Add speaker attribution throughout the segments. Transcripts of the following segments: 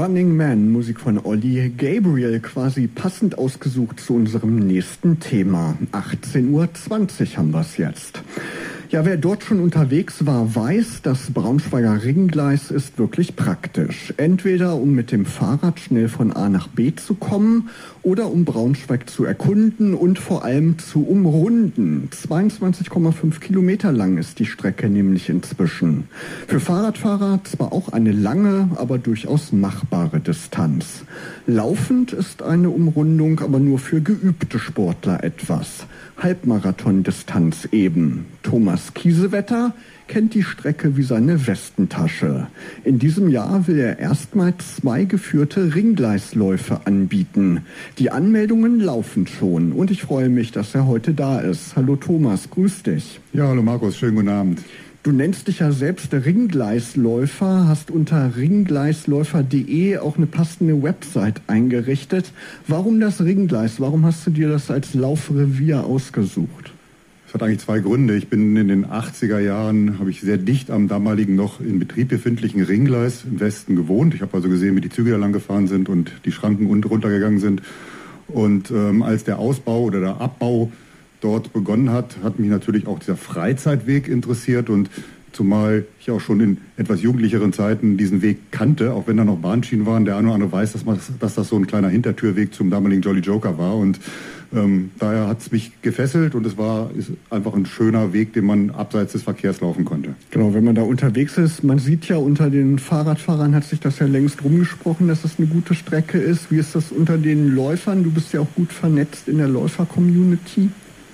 Speaker 1: Running Man, Musik von Olli Gabriel, quasi passend ausgesucht zu unserem nächsten Thema. 18:20 Uhr haben wir es jetzt. Ja, wer dort schon unterwegs war, weiß, das Braunschweiger Ringgleis ist wirklich praktisch. Entweder um mit dem Fahrrad schnell von A nach B zu kommen oder um Braunschweig zu erkunden und vor allem zu umrunden. 22,5 Kilometer lang ist die Strecke nämlich inzwischen. Für Fahrradfahrer zwar auch eine lange, aber durchaus machbare Distanz. Laufend ist eine Umrundung aber nur für geübte Sportler etwas. Halbmarathon-Distanz eben. Thomas Kiesewetter kennt die Strecke wie seine Westentasche. In diesem Jahr will er erstmal 2 geführte Ringgleisläufe anbieten. Die Anmeldungen laufen schon und ich freue mich, dass er heute da ist. Hallo Thomas, grüß dich.
Speaker 2: Ja, hallo Markus, schönen guten Abend.
Speaker 1: Du nennst dich ja selbst Ringgleisläufer, hast unter ringgleisläufer.de auch eine passende Website eingerichtet. Warum das Ringgleis? Warum hast du dir das als Laufrevier ausgesucht?
Speaker 2: Es hat eigentlich 2 Gründe. Ich bin in den 80er Jahren, habe ich sehr dicht am damaligen noch in Betrieb befindlichen Ringgleis im Westen gewohnt. Ich habe also gesehen, wie die Züge da lang gefahren sind und die Schranken unten runtergegangen sind. Und als der Ausbau oder der Abbau dort begonnen hat, hat mich natürlich auch dieser Freizeitweg interessiert und zumal ich auch schon in etwas jugendlicheren Zeiten diesen Weg kannte, auch wenn da noch Bahnschienen waren. Der eine oder andere weiß, dass das so ein kleiner Hintertürweg zum damaligen Jolly Joker war und daher hat es mich gefesselt und ist einfach ein schöner Weg, den man abseits des Verkehrs laufen konnte.
Speaker 1: Genau, wenn man da unterwegs ist, man sieht ja unter den Fahrradfahrern hat sich das ja längst rumgesprochen, dass es eine gute Strecke ist. Wie ist das unter den Läufern? Du bist ja auch gut vernetzt in der Läufer-Community.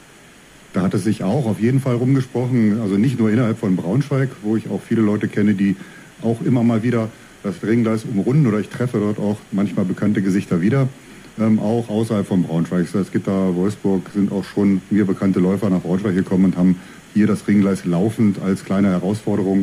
Speaker 2: Da hat es sich auch auf jeden Fall rumgesprochen, also nicht nur innerhalb von Braunschweig, wo ich auch viele Leute kenne, die auch immer mal wieder das Ringgleis umrunden oder ich treffe dort auch manchmal bekannte Gesichter wieder, auch außerhalb von Braunschweig. Es gibt da Wolfsburg, sind auch schon mir bekannte Läufer nach Braunschweig gekommen und haben hier das Ringgleis laufend als kleine Herausforderung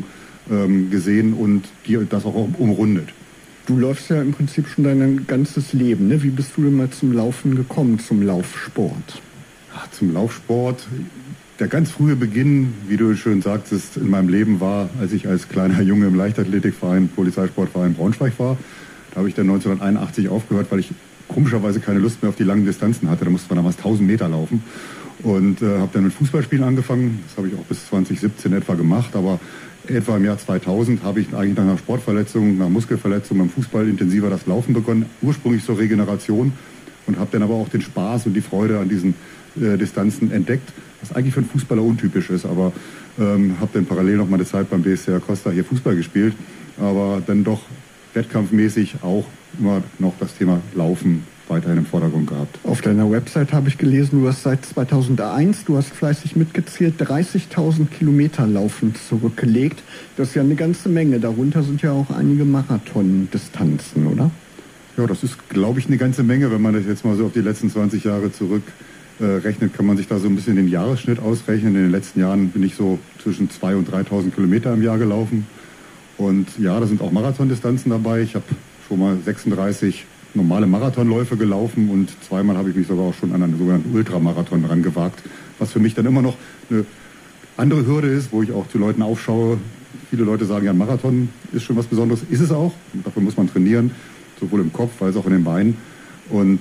Speaker 2: gesehen und die das auch umrundet.
Speaker 1: Du läufst ja im Prinzip schon dein ganzes Leben, ne? Wie bist du denn mal zum Laufen gekommen, zum Laufsport?
Speaker 2: Zum Laufsport. Der ganz frühe Beginn, wie du schön sagtest, in meinem Leben war, als ich als kleiner Junge im Leichtathletikverein, Polizeisportverein Braunschweig war. Da habe ich dann 1981 aufgehört, weil ich komischerweise keine Lust mehr auf die langen Distanzen hatte. Da musste man damals 1000 Meter laufen und habe dann mit Fußballspielen angefangen. Das habe ich auch bis 2017 etwa gemacht, aber etwa im Jahr 2000 habe ich eigentlich nach einer Sportverletzung, nach Muskelverletzung beim Fußball intensiver das Laufen begonnen, ursprünglich zur Regeneration und habe dann aber auch den Spaß und die Freude an diesen Distanzen entdeckt, was eigentlich für einen Fußballer untypisch ist, aber habe dann parallel noch mal eine Zeit beim BSC Costa hier Fußball gespielt, aber dann doch wettkampfmäßig auch immer noch das Thema Laufen weiterhin im Vordergrund gehabt.
Speaker 1: Auf deiner Website habe ich gelesen, du hast seit 2001, du hast fleißig mitgezählt, 30.000 Kilometer laufend zurückgelegt. Das ist ja eine ganze Menge, darunter sind ja auch einige Marathondistanzen, oder?
Speaker 2: Ja, das ist, glaube ich, eine ganze Menge, wenn man das jetzt mal so auf die letzten 20 Jahre zurückrechnet, kann man sich da so ein bisschen den Jahresschnitt ausrechnen. In den letzten Jahren bin ich so zwischen 2.000 und 3.000 Kilometer im Jahr gelaufen. Und ja, da sind auch Marathondistanzen dabei. Ich habe schon mal 36 normale Marathonläufe gelaufen und zweimal habe ich mich sogar auch schon an einen sogenannten Ultramarathon dran gewagt, was für mich dann immer noch eine andere Hürde ist, wo ich auch zu Leuten aufschaue. Viele Leute sagen, ja, ein Marathon ist schon was Besonderes. Ist es auch. Dafür muss man trainieren, sowohl im Kopf als auch in den Beinen. Und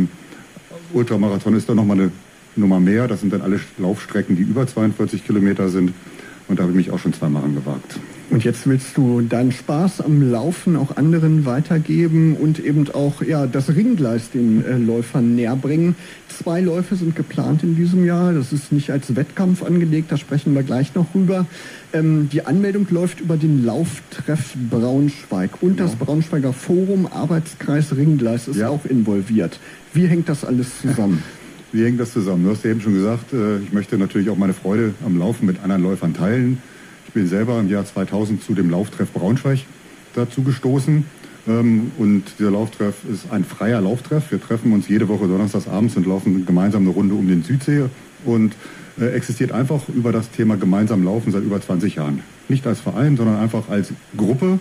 Speaker 2: Ultramarathon ist dann nochmal eine Nummer mehr. Das sind dann alle Laufstrecken, die über 42 Kilometer sind. Und da habe ich mich auch schon zweimal angewagt.
Speaker 1: Und jetzt willst du deinen Spaß am Laufen auch anderen weitergeben und eben auch das Ringgleis den Läufern näher bringen. 2 Läufe sind geplant in diesem Jahr. Das ist nicht als Wettkampf angelegt, da sprechen wir gleich noch rüber. Die Anmeldung läuft über den Lauftreff Braunschweig und das Braunschweiger Forum Arbeitskreis Ringgleis ist auch involviert. Wie hängt das alles zusammen?
Speaker 2: Wie hängt das zusammen? Du hast ja eben schon gesagt, ich möchte natürlich auch meine Freude am Laufen mit anderen Läufern teilen. Ich bin selber im Jahr 2000 zu dem Lauftreff Braunschweig dazu gestoßen. Und dieser Lauftreff ist ein freier Lauftreff. Wir treffen uns jede Woche donnerstags abends und laufen gemeinsam eine Runde um den Südsee und existiert einfach über das Thema gemeinsam laufen seit über 20 Jahren. Nicht als Verein, sondern einfach als Gruppe.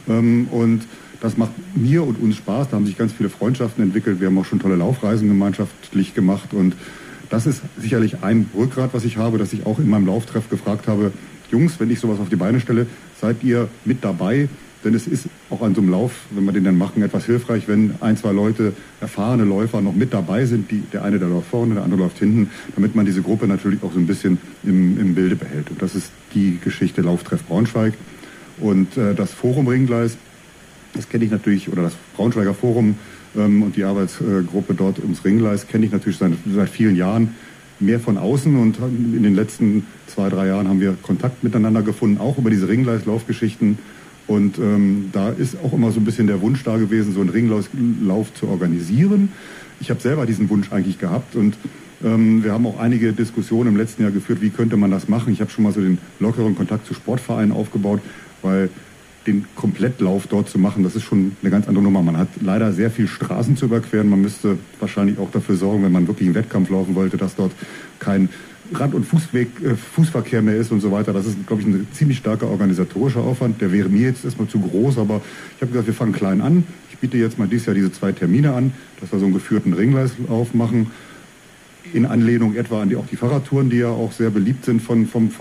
Speaker 2: Und das macht mir und uns Spaß. Da haben sich ganz viele Freundschaften entwickelt. Wir haben auch schon tolle Laufreisen gemeinschaftlich gemacht. Und das ist sicherlich ein Rückgrat, was ich habe, dass ich auch in meinem Lauftreff gefragt habe, Jungs, wenn ich sowas auf die Beine stelle, seid ihr mit dabei? denn es ist auch an so einem Lauf, wenn wir den dann machen, etwas hilfreich, wenn 1, 2 Leute, erfahrene Läufer noch mit dabei sind, der eine, der läuft vorne, der andere läuft hinten, damit man diese Gruppe natürlich auch so ein bisschen im Bilde behält. Und das ist die Geschichte Lauftreff Braunschweig. Und das Forum Ringgleis, das kenne ich natürlich, oder das Braunschweiger Forum und die Arbeitsgruppe dort ums Ringgleis kenne ich natürlich seit vielen Jahren, mehr von außen, und in den letzten 2, 3 Jahren haben wir Kontakt miteinander gefunden, auch über diese Ringgleislaufgeschichten. Und da ist auch immer so ein bisschen der Wunsch da gewesen, so einen Ringlauf zu organisieren. Ich habe selber diesen Wunsch eigentlich gehabt, und wir haben auch einige Diskussionen im letzten Jahr geführt, wie könnte man das machen. Ich habe schon mal so den lockeren Kontakt zu Sportvereinen aufgebaut, weil den Komplettlauf dort zu machen, das ist schon eine ganz andere Nummer. Man hat leider sehr viel Straßen zu überqueren. Man müsste wahrscheinlich auch dafür sorgen, wenn man wirklich einen Wettkampf laufen wollte, dass dort kein Rad- und Fußverkehr mehr ist und so weiter. Das ist, glaube ich, ein ziemlich starker organisatorischer Aufwand. Der wäre mir jetzt erstmal zu groß, aber ich habe gesagt, wir fangen klein an. Ich biete jetzt mal dieses Jahr diese 2 Termine an, dass wir so einen geführten Ringgleislauf machen. In Anlehnung etwa an die Fahrradtouren, die ja auch sehr beliebt sind vom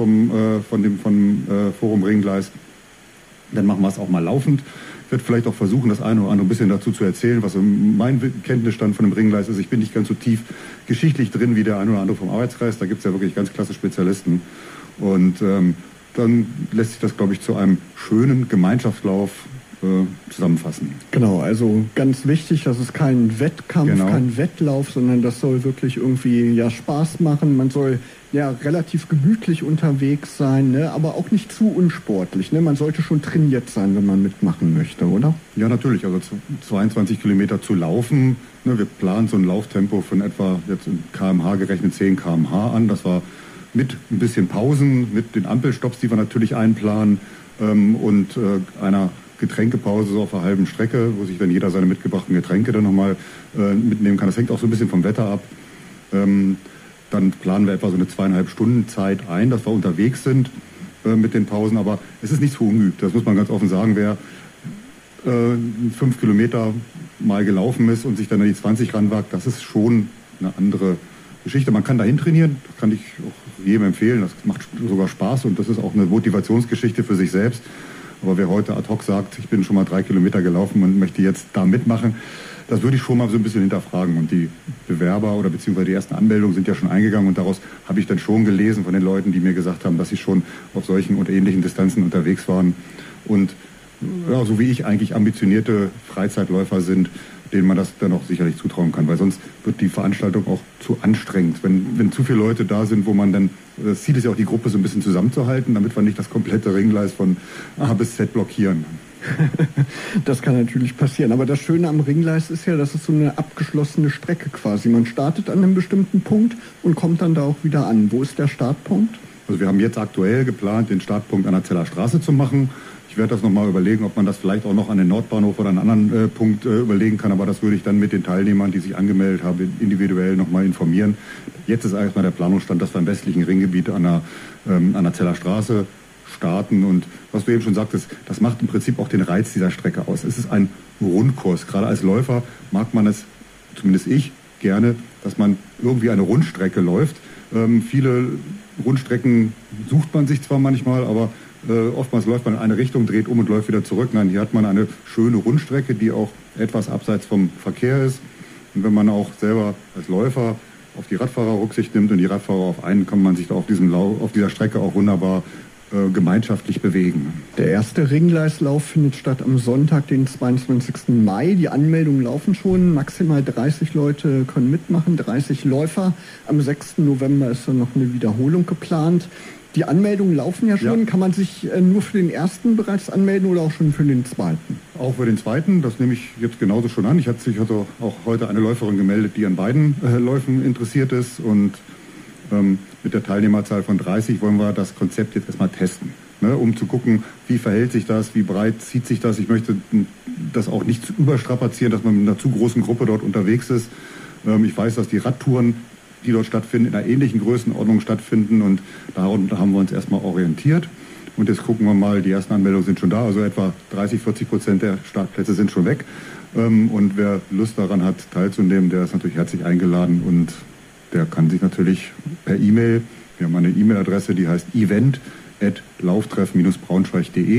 Speaker 2: Forum Ringgleis. Dann machen wir es auch mal laufend. Ich werde vielleicht auch versuchen, das eine oder andere ein bisschen dazu zu erzählen, was mein Kenntnisstand von dem Ringgleis ist. Ich bin nicht ganz so tief geschichtlich drin wie der eine oder andere vom Arbeitskreis. Da gibt es ja wirklich ganz klasse Spezialisten. Und dann lässt sich das, glaube ich, zu einem schönen Gemeinschaftslauf zusammenfassen.
Speaker 1: Genau, also ganz wichtig, das ist kein Wettkampf, kein Wettlauf, sondern das soll wirklich irgendwie Spaß machen. Man soll relativ gemütlich unterwegs sein, ne? Aber auch nicht zu unsportlich. Ne? Man sollte schon trainiert sein, wenn man mitmachen möchte, oder?
Speaker 2: Ja, natürlich. Also 22 Kilometer zu laufen. Ne? Wir planen so ein Lauftempo von etwa jetzt in km/h gerechnet 10 km/h an. Das war mit ein bisschen Pausen, mit den Ampelstopps, die wir natürlich einplanen, und einer Getränkepause so auf einer halben Strecke, wo sich dann jeder seine mitgebrachten Getränke dann nochmal mitnehmen kann. Das hängt auch so ein bisschen vom Wetter ab. Dann planen wir etwa so eine 2,5 Stunden Zeit ein, dass wir unterwegs sind mit den Pausen. Aber es ist nicht so ungeübt, das muss man ganz offen sagen. Wer 5 Kilometer mal gelaufen ist und sich dann an die 20 ranwagt, das ist schon eine andere Geschichte. Man kann dahin trainieren, das kann ich auch jedem empfehlen. Das macht sogar Spaß und das ist auch eine Motivationsgeschichte für sich selbst. Aber wer heute ad hoc sagt, ich bin schon mal 3 Kilometer gelaufen und möchte jetzt da mitmachen, das würde ich schon mal so ein bisschen hinterfragen. Und die Bewerber oder beziehungsweise die ersten Anmeldungen sind ja schon eingegangen und daraus habe ich dann schon gelesen von den Leuten, die mir gesagt haben, dass sie schon auf solchen und ähnlichen Distanzen unterwegs waren. Und ja, so wie ich eigentlich ambitionierte Freizeitläufer sind, denen man das dann auch sicherlich zutrauen kann, weil sonst wird die Veranstaltung auch zu anstrengend. Wenn zu viele Leute da sind, wo man dann, das Ziel ist ja auch, die Gruppe so ein bisschen zusammenzuhalten, damit wir nicht das komplette Ringgleis von A bis Z blockieren.
Speaker 1: Das kann natürlich passieren. Aber das Schöne am Ringgleis ist ja, dass es so eine abgeschlossene Strecke quasi. Man startet an einem bestimmten Punkt und kommt dann da auch wieder an. Wo ist der Startpunkt?
Speaker 2: Also wir haben jetzt aktuell geplant, den Startpunkt an der Zeller Straße zu machen. Ich werde das nochmal überlegen, ob man das vielleicht auch noch an den Nordbahnhof oder an einen anderen Punkt überlegen kann. Aber das würde ich dann mit den Teilnehmern, die sich angemeldet haben, individuell nochmal informieren. Jetzt ist erstmal der Planungsstand, dass wir im westlichen Ringgebiet an der Zeller Straße starten. Und was du eben schon sagtest, das macht im Prinzip auch den Reiz dieser Strecke aus. Es ist ein Rundkurs. Gerade als Läufer mag man es, zumindest ich, gerne, dass man irgendwie eine Rundstrecke läuft. Viele Rundstrecken sucht man sich zwar manchmal, aber oftmals läuft man in eine Richtung, dreht um und läuft wieder zurück. Nein, hier hat man eine schöne Rundstrecke, die auch etwas abseits vom Verkehr ist. Und wenn man auch selber als Läufer auf die Radfahrer Rücksicht nimmt und die Radfahrer auf einen, kann man sich da auf dieser Strecke auch wunderbar gemeinschaftlich bewegen.
Speaker 1: Der erste Ringgleislauf findet statt am Sonntag, den 22. Mai. Die Anmeldungen laufen schon. Maximal 30 Leute können mitmachen, 30 Läufer. Am 6. November ist dann noch eine Wiederholung geplant. Die Anmeldungen laufen ja schon. Ja. Kann man sich nur für den ersten bereits anmelden oder auch schon für den zweiten?
Speaker 2: Auch für den zweiten, das nehme ich jetzt genauso schon an. Ich hatte auch heute eine Läuferin gemeldet, die an beiden Läufen interessiert ist. Und mit der Teilnehmerzahl von 30 wollen wir das Konzept jetzt erstmal testen, ne, um zu gucken, wie verhält sich das, wie breit zieht sich das. Ich möchte das auch nicht zu überstrapazieren, dass man mit einer zu großen Gruppe dort unterwegs ist. Ich weiß, dass die Radtouren, die dort stattfinden, in einer ähnlichen Größenordnung stattfinden und darunter haben wir uns erstmal orientiert. Und jetzt gucken wir mal, die ersten Anmeldungen sind schon da, also etwa 30-40% der Startplätze sind schon weg. Und wer Lust daran hat, teilzunehmen, der ist natürlich herzlich eingeladen und der kann sich natürlich per E-Mail, wir haben eine E-Mail-Adresse, die heißt event@lauftreff-braunschweig.de,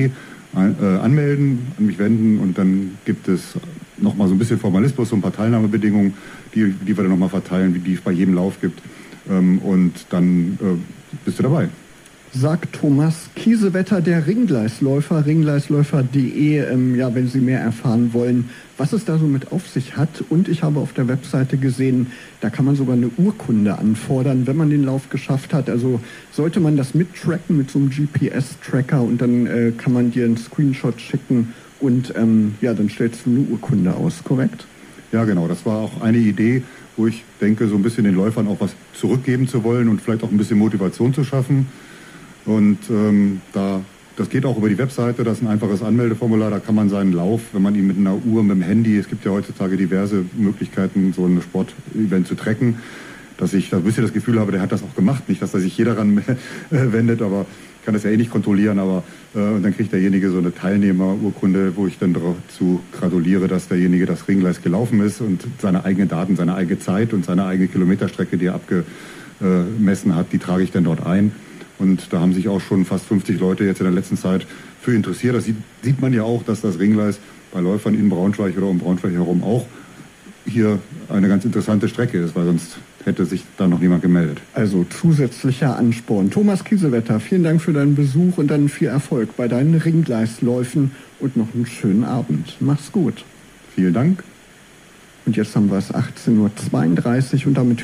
Speaker 2: anmelden, an mich wenden und dann gibt es nochmal so ein bisschen Formalismus, so ein paar Teilnahmebedingungen, die wir dann nochmal verteilen, wie die es bei jedem Lauf gibt. Und dann bist du dabei.
Speaker 1: Sagt Thomas Kiesewetter, der Ringgleisläufer, ringgleisläufer.de, ja, wenn Sie mehr erfahren wollen, was es da so mit auf sich hat. Und ich habe auf der Webseite gesehen, da kann man sogar eine Urkunde anfordern, wenn man den Lauf geschafft hat. Also sollte man das mittracken mit so einem GPS-Tracker und dann kann man dir einen Screenshot schicken und ja, dann stellst du eine Urkunde aus, korrekt?
Speaker 2: Ja, genau. Das war auch eine Idee, wo ich denke, so ein bisschen den Läufern auch was zurückgeben zu wollen und vielleicht auch ein bisschen Motivation zu schaffen. Und das geht auch über die Webseite, das ist ein einfaches Anmeldeformular, da kann man seinen Lauf, wenn man ihn mit einer Uhr, mit dem Handy, es gibt ja heutzutage diverse Möglichkeiten, so ein Sportevent zu tracken, dass ich da ein bisschen das Gefühl habe, der hat das auch gemacht, nicht, dass da sich jeder daran wendet, aber ich kann das ja eh nicht kontrollieren, aber und dann kriegt derjenige so eine Teilnehmerurkunde, wo ich dann dazu gratuliere, dass derjenige das Ringgleis gelaufen ist und seine eigenen Daten, seine eigene Zeit und seine eigene Kilometerstrecke, die er abgemessen hat, die trage ich dann dort ein. Und da haben sich auch schon fast 50 Leute jetzt in der letzten Zeit für interessiert. Das sieht man ja auch, dass das Ringgleis bei Läufern in Braunschweig oder um Braunschweig herum auch hier eine ganz interessante Strecke ist, weil sonst hätte sich da noch niemand gemeldet.
Speaker 1: Also zusätzlicher Ansporn. Thomas Kiesewetter, vielen Dank für deinen Besuch und dann viel Erfolg bei deinen Ringgleisläufen und noch einen schönen Abend. Mach's gut.
Speaker 2: Vielen Dank.
Speaker 1: Und jetzt haben wir es 18:32 Uhr und damit